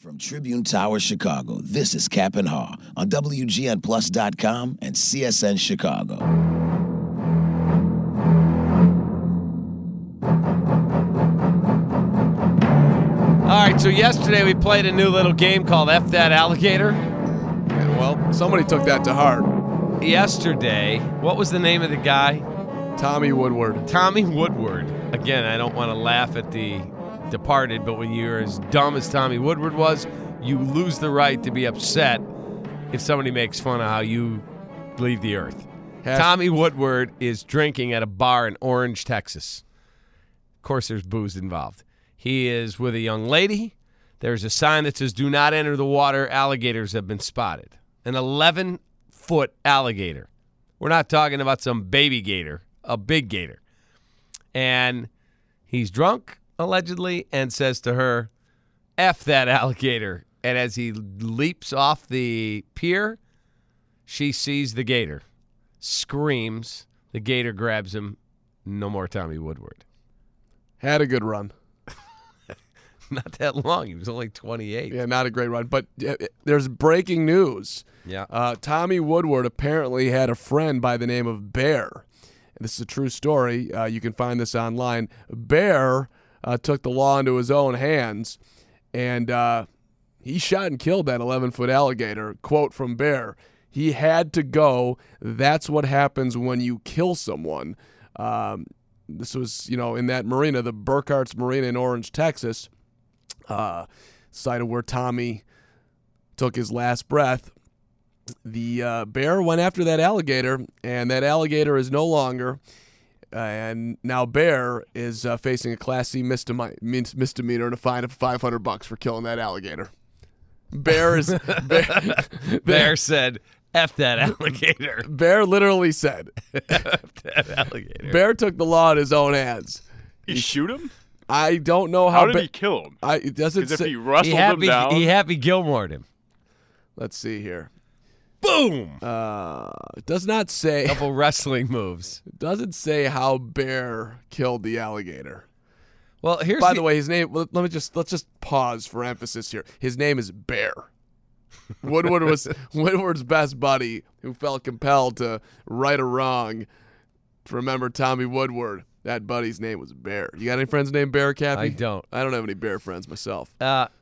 From Tribune Tower, Chicago, this is Cap and Haw on WGNPlus.com and CSN Chicago. All right, so yesterday we played a new little game called F That Alligator. And, well, somebody took that to heart. Yesterday, what was the name of the guy? Tommy Woodward. Tommy Woodward. Again, I don't want to laugh at the Departed, but when you're as dumb as Tommy Woodward was, you lose the right to be upset if somebody makes fun of how you leave the earth. Tommy Woodward is drinking at a bar in Orange, Texas. Of course, there's booze involved. He is with a young lady. There's a sign that says, "Do not enter the water. Alligators have been spotted." An 11-foot alligator. We're not talking about some baby gator, a big gator. And he's drunk, allegedly, and says to her, "F that alligator." And as he leaps off the pier, she sees the gator, screams. The gator grabs him. No more Tommy Woodward. Had a good run. Not that long. He was only 28. Yeah, not a great run. But there's breaking news. Yeah. Tommy Woodward apparently had a friend by the name of Bear. This is a true story. You can find this online. Bear took the law into his own hands, and he shot and killed that 11-foot alligator. Quote from Bear, "He had to go. That's what happens when you kill someone." This was, in that marina, the Burkhart's Marina in Orange, Texas, site of where Tommy took his last breath. The bear went after that alligator, and that alligator is no longer. And now Bear is facing a Class C misdemeanor and a fine of $500 for killing that alligator. Bear said, "F that alligator." Bear literally said, "F that alligator." Bear took the law in his own hands. He shoot him? I don't know how did he kill him? It doesn't say. If he wrestled him down. He Happy Gilmore'd him. Let's see here. Boom! It does not say. Couple wrestling moves. It doesn't say how Bear killed the alligator. Well, By the way, his name. Let's just pause for emphasis here. His name is Bear. Woodward was Woodward's best buddy, who felt compelled to right a wrong. To remember Tommy Woodward, that buddy's name was Bear. You got any friends named Bear, Cappy? I don't. I don't have any Bear friends myself.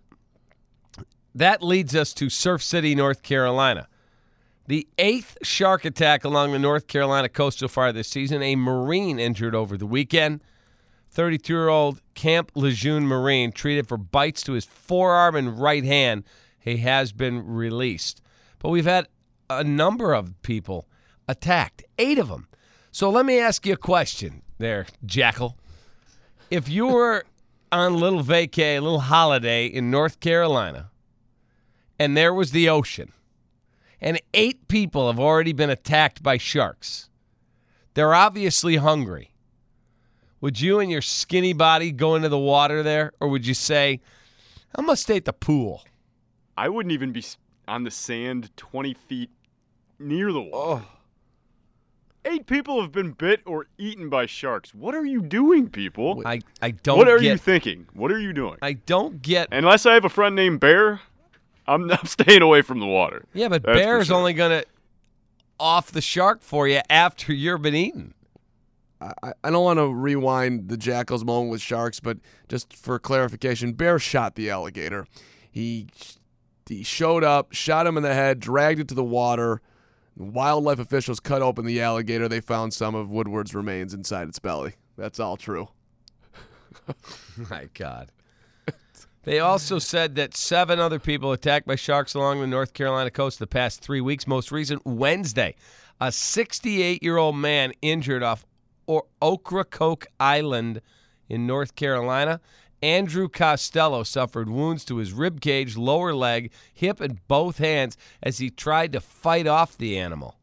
That leads us to Surf City, North Carolina. The 8th shark attack along the North Carolina coast so far this season. A Marine injured over the weekend. 32-year-old Camp Lejeune Marine treated for bites to his forearm and right hand. He has been released. But we've had a number of people attacked, 8 of them. So let me ask you a question there, Jackal. If you were on a little vacay, a little holiday in North Carolina, and there was the ocean, and 8 people have already been attacked by sharks, they're obviously hungry. Would you and your skinny body go into the water there, or would you say, "I'm going to stay at the pool"? I wouldn't even be on the sand 20 feet near the water. 8 people have been bit or eaten by sharks. What are you doing, people? I don't What are you thinking? What are you doing? I don't get... Unless I have a friend named Bear, I'm staying away from the water. Yeah, but That's Bear's for sure. only going to off the shark for you after you've been eaten. I don't want to rewind the Jackal's moment with sharks, but just for clarification, Bear shot the alligator. He showed up, shot him in the head, dragged it to the water. Wildlife officials cut open the alligator. They found some of Woodward's remains inside its belly. That's all true. My God. They also said that 7 other people attacked by sharks along the North Carolina coast the past 3 weeks. Most recent Wednesday, a 68-year-old man injured off Ocracoke Island in North Carolina. Andrew Costello suffered wounds to his rib cage, lower leg, hip, and both hands as he tried to fight off the animal.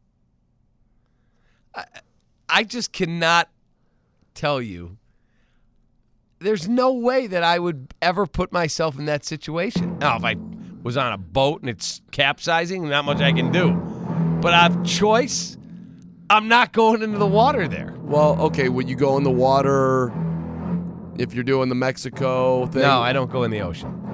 I just cannot tell you. There's no way that I would ever put myself in that situation. Now, if I was on a boat and it's capsizing, not much I can do. But I have choice. I'm not going into the water there. Well, okay, would you go in the water if you're doing the Mexico thing? No, I don't go in the ocean.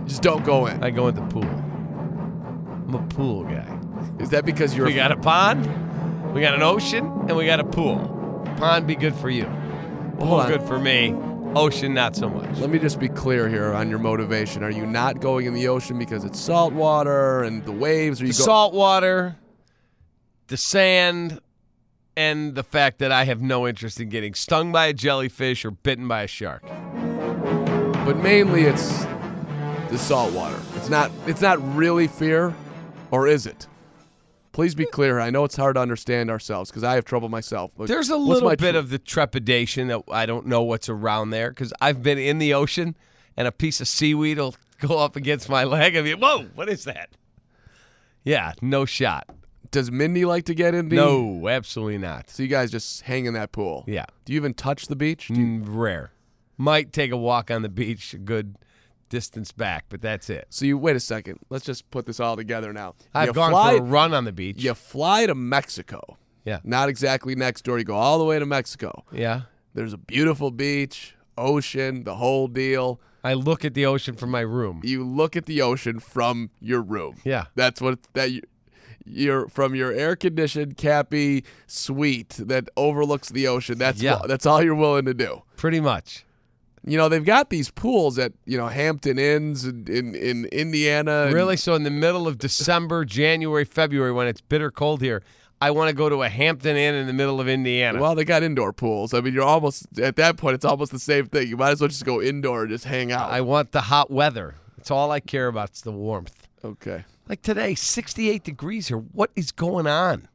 Just don't go in. I go in the pool. I'm a pool guy. Is that because you're? We got a pond, we got an ocean, and we got a pool. Pond be good for you. Pool Hold on. good for me. Ocean not so much. Let me just be clear here on your motivation. Are you not going in the ocean because it's salt water and the waves? Or The salt water, the sand, and the fact that I have no interest in getting stung by a jellyfish or bitten by a shark. But mainly it's the salt water. It's not really fear, or is it? Please be clear. I know it's hard to understand ourselves because I have trouble myself. But There's a what's little my bit of the trepidation that I don't know what's around there because I've been in the ocean and a piece of seaweed will go up against my leg. I mean, whoa, what is that? Yeah, no shot. Does Mindy like to get in the? No, absolutely not. So you guys just hang in that pool? Yeah. Do you even touch the beach? Do you- Rare. Might take a walk on the beach a good distance back, but that's it. So you wait a second. Let's just put this all together now. I've You gone fly, for a run on the beach. You fly to Mexico. Yeah. Not exactly next door. You go all the way to Mexico. Yeah. There's a beautiful beach, ocean, the whole deal. I look at the ocean from my room. You look at the ocean from your room. Yeah. That's what you're from your air-conditioned Cappy suite that overlooks the ocean. That's all you're willing to do. Pretty much. You know, they've got these pools at, Hampton Inns in Indiana. Really? So in the middle of December, January, February, when it's bitter cold here, I want to go to a Hampton Inn in the middle of Indiana. Well, they got indoor pools. I mean, you're almost, at that point, it's almost the same thing. You might as well just go indoor and just hang out. I want the hot weather. That's all I care about. It's the warmth. Okay. Like today, 68 degrees here. What is going on?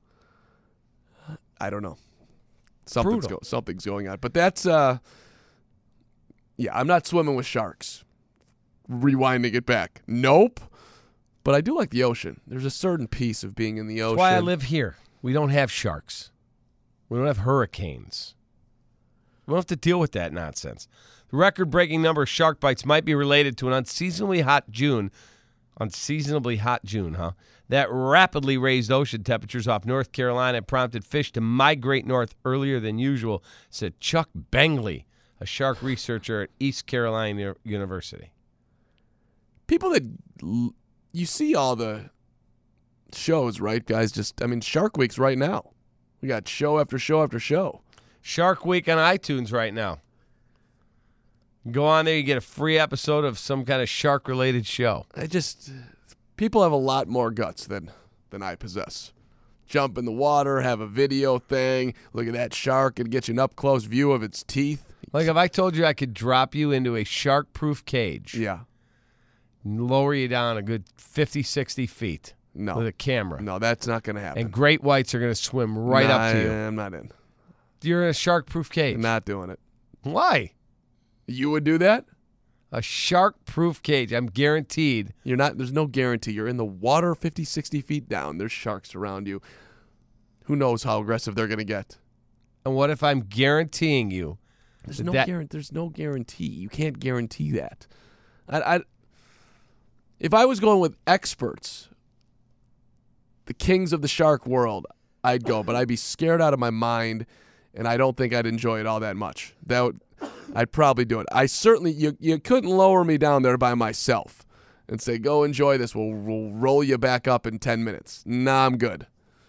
I don't know. Brutal. Something's going on. But that's, yeah, I'm not swimming with sharks. Rewinding it back. Nope. But I do like the ocean. There's a certain piece of being in the ocean. That's why I live here. We don't have sharks. We don't have hurricanes. We don't have to deal with that nonsense. The record-breaking number of shark bites might be related to an unseasonably hot June, that rapidly raised ocean temperatures off North Carolina and prompted fish to migrate north earlier than usual, said Chuck Bengley, a shark researcher at East Carolina University. People that you see all the shows, right, guys? Shark Week's right now. We got show after show after show. Shark Week on iTunes right now. Go on there, you get a free episode of some kind of shark-related show. People have a lot more guts than I possess. Jump in the water, have a video thing, look at that shark and get you an up-close view of its teeth. Like if I told you I could drop you into a shark-proof cage, Yeah. lower you down a good 50, 60 feet No. with a camera, No, that's not going to happen. and great whites are going to swim right up to you. I'm not in. You're in a shark-proof cage. I'm not doing it. Why? You would do that? A shark-proof cage. I'm guaranteed. You're not. There's no guarantee. You're in the water 50, 60 feet down. There's sharks around you. Who knows how aggressive they're going to get? And what if I'm guaranteeing you? There's that- no guarantee. You can't guarantee that. If I was going with experts, the kings of the shark world, I'd go, but I'd be scared out of my mind, and I don't think I'd enjoy it all that much. I'd probably do it. I certainly, you couldn't lower me down there by myself and say, go enjoy this. We'll roll you back up in 10 minutes. Nah, I'm good.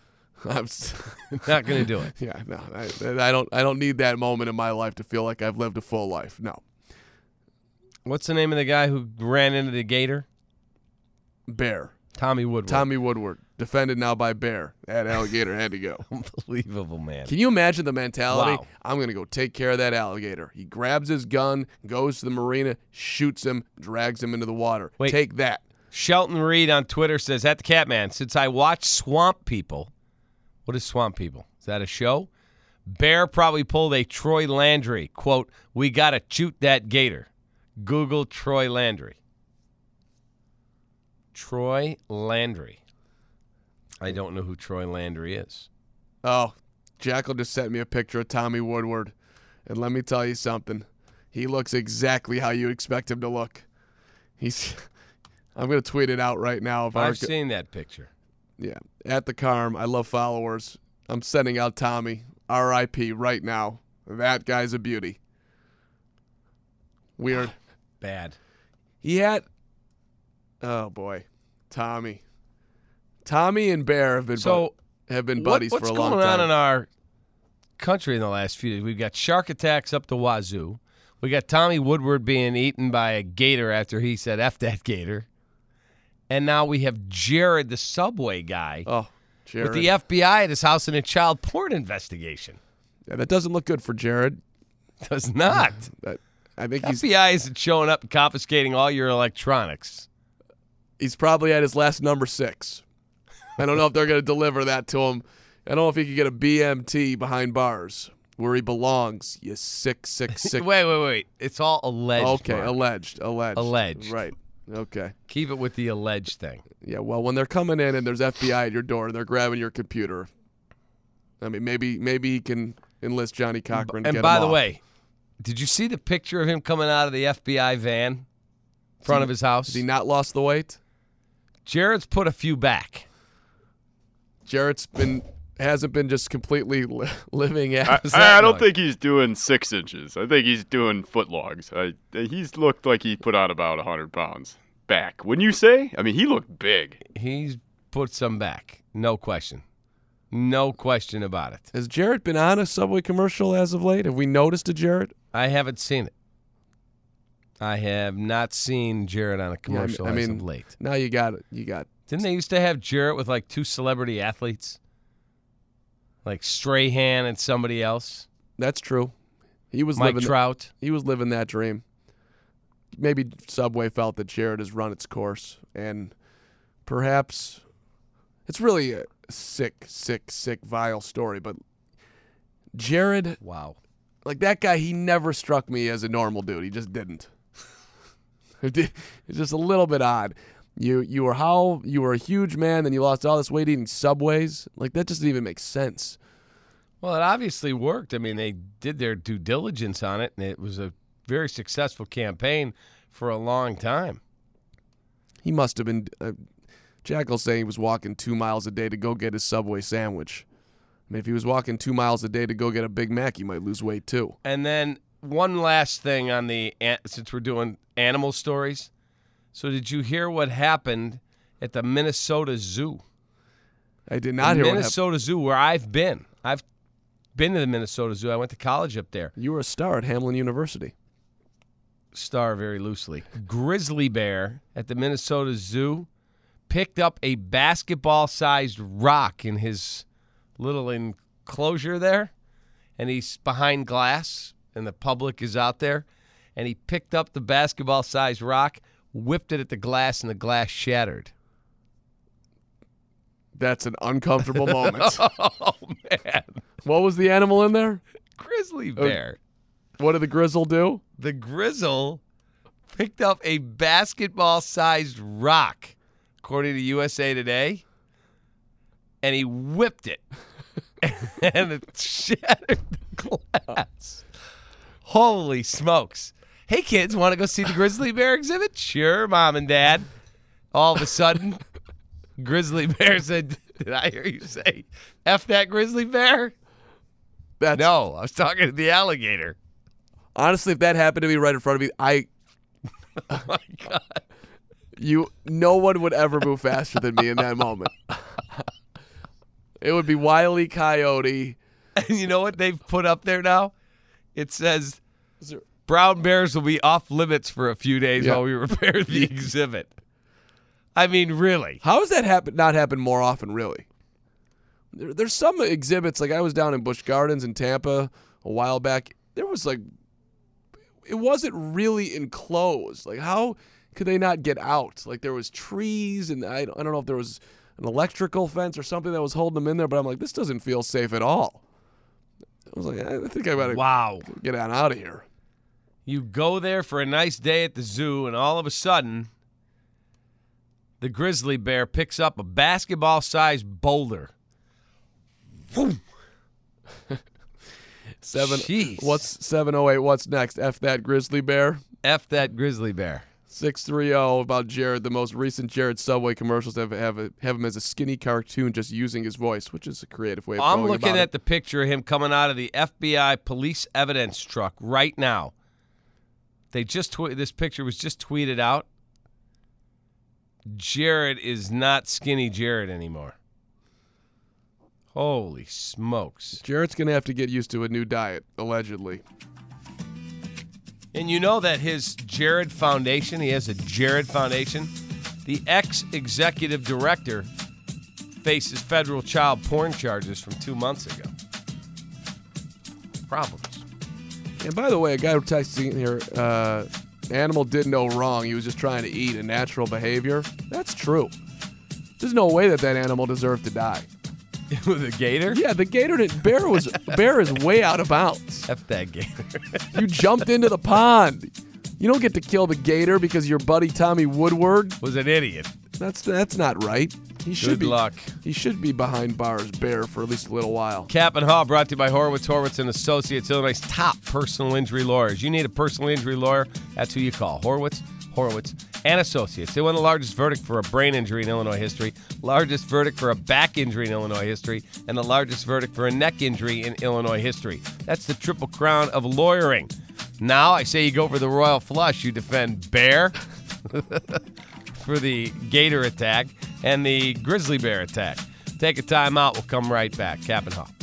Not going to do it. Yeah, no, I don't need that moment in my life to feel like I've lived a full life. No. What's the name of the guy who ran into the gator? Bear. Tommy Woodward. Tommy Woodward, defended now by Bear. That alligator had to go. Unbelievable, man. Can you imagine the mentality? Wow. I'm going to go take care of that alligator. He grabs his gun, goes to the marina, shoots him, drags him into the water. Wait. Take that. Shelton Reed on Twitter says, at the Catman, since I watch Swamp People, what is Swamp People? Is that a show? Bear probably pulled a Troy Landry. Quote, we got to shoot that gator. Google Troy Landry. Troy Landry. I don't know who Troy Landry is. Oh, Jackal just sent me a picture of Tommy Woodward. And let me tell you something. He looks exactly how you expect him to look. I'm going to tweet it out right now. I've seen that picture. Yeah. At the Carm, I love followers. I'm sending out Tommy, R.I.P. right now. That guy's a beauty. Weird. Bad. He had Oh boy, Tommy and Bear have been buddies for a long time. What's going on in our country in the last few days? We've got shark attacks up the wazoo. We got Tommy Woodward being eaten by a gator after he said F that gator. And now we have Jared, the Subway guy, Jared. with the FBI at his house in a child porn investigation. Yeah, that doesn't look good for Jared. Does not. I think FBI isn't showing up and confiscating all your electronics. He's probably at his last number 6. I don't know if they're going to deliver that to him. I don't know if he could get a BMT behind bars where he belongs. You sick. Wait. It's all alleged. Okay, Mark. alleged. Right. Okay. Keep it with the alleged thing. Yeah, well, when they're coming in and there's FBI at your door and they're grabbing your computer, I mean, maybe he can enlist Johnny Cochran to get him by the off. way, did you see the picture of him coming out of the FBI van in front of his house? Has he not lost the weight? Jared's put a few back. Jarrett's hasn't been just completely living as I don't think he's doing 6 inches. I think he's doing footlogs. He's looked like he put on about 100 pounds back. Wouldn't you say? I mean, he looked big. He's put some back. No question. No question about it. Has Jarrett been on a Subway commercial as of late? Have we noticed a Jarrett? I haven't seen it. I have not seen Jarrett on a commercial as of late. Now you got it. Didn't they used to have Jarrett with like 2 celebrity athletes? Like Strahan and somebody else? That's true. He was Mike Trout. He was living that dream. Maybe Subway felt that Jarrett has run its course, and perhaps it's really a sick, vile story. But Jared, wow, like that guy, he never struck me as a normal dude. He just didn't. It's just a little bit odd. You were a huge man, then you lost all this weight eating Subways. Like that doesn't even make sense. Well, it obviously worked. I mean, they did their due diligence on it, and it was a very successful campaign for a long time. He must have been. Jackal's saying he was walking 2 miles a day to go get his Subway sandwich. I mean, if he was walking 2 miles a day to go get a Big Mac, he might lose weight too. And then one last thing on since we're doing animal stories. So did you hear what happened at the Minnesota Zoo? I did not hear what happened. Minnesota Zoo, where I've been. I've been to the Minnesota Zoo. I went to college up there. You were a star at Hamlin University. Star very loosely. Grizzly bear at the Minnesota Zoo picked up a basketball-sized rock in his little enclosure there, and he's behind glass, and the public is out there, and he picked up the basketball-sized rock, whipped it at the glass, and the glass shattered. That's an uncomfortable moment. Oh, man. What was the animal in there? Grizzly bear. What did the grizzle do? The grizzle picked up a basketball-sized rock, according to USA Today, and he whipped it, and it shattered the glass. Holy smokes. Hey, kids, want to go see the grizzly bear exhibit? Sure, Mom and Dad. All of a sudden, grizzly bear said, did I hear you say, F that grizzly bear? No, I was talking to the alligator. Honestly, if that happened to me right in front of me, Oh, my God. No one would ever move faster than me in that moment. It would be Wile E. Coyote. And you know what they've put up there now? It says, brown bears will be off limits for a few days while we repair the exhibit. I mean, really. How has that not happened more often, really? There's some exhibits, like I was down in Busch Gardens in Tampa a while back. There was like, it wasn't really enclosed. Like, how could they not get out? Like, there was trees, and I don't know if there was an electrical fence or something that was holding them in there, but I'm like, this doesn't feel safe at all. I was like, I think I better get on out of here. You go there for a nice day at the zoo, and all of a sudden, the grizzly bear picks up a basketball-sized boulder. Boom. Jeez. What's 708? What's next? F that grizzly bear? F that grizzly bear. 630 about Jared. The most recent Jared Subway commercials have him as a skinny cartoon just using his voice, which is a creative way of going about it. I'm looking at the picture of him coming out of the FBI police evidence truck right now. They just this picture was just tweeted out. Jared is not skinny Jared anymore. Holy smokes. Jarrett's going to have to get used to a new diet, allegedly. And you know that his Jared Foundation, he has a Jared Foundation, the ex-executive director faces federal child porn charges from 2 months ago. Problems. And by the way, a guy texting here, animal did no wrong. He was just trying to eat, a natural behavior. That's true. There's no way that animal deserved to die. With a gator? Yeah, the gator didn't. Bear is way out of bounds. F that gator. You jumped into the pond. You don't get to kill the gator because your buddy Tommy Woodward Was an idiot. That's not right. Good luck. He should be behind bars, Bear, for at least a little while. Cap and Haw brought to you by Horowitz and Associates, Illinois' top personal injury lawyers. You need a personal injury lawyer, that's who you call. Horowitz and Associates. They won the largest verdict for a brain injury in Illinois history, largest verdict for a back injury in Illinois history, and the largest verdict for a neck injury in Illinois history. That's the triple crown of lawyering. Now I say you go for the royal flush. You defend Bear for the gator attack and the grizzly bear attack. Take a time out. We'll come right back. Cap and Haw.